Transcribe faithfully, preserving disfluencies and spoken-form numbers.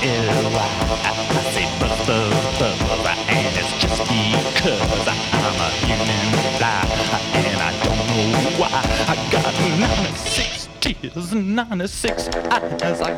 why I say buzz, buzz, buzz, and it's just because I'm a human fly, and I don't know why I got ninety-six tears, ninety-six eyes. I